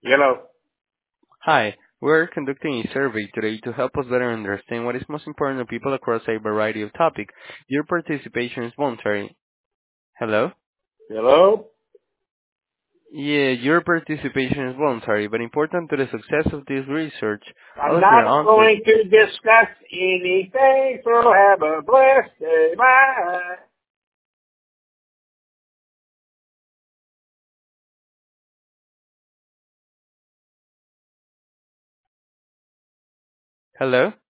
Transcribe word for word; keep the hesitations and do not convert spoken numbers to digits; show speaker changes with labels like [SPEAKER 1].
[SPEAKER 1] Yellow.
[SPEAKER 2] Hi, we're conducting a survey today to help us better understand what is most important to people across a variety of topics. Your participation is voluntary. Hello?
[SPEAKER 1] Hello.
[SPEAKER 2] Yeah, your participation is voluntary, but important to the success of this research. All
[SPEAKER 1] I'm
[SPEAKER 2] of your
[SPEAKER 1] not
[SPEAKER 2] answers.
[SPEAKER 1] going to discuss anything, so have a blessed day. Bye.
[SPEAKER 2] Hello?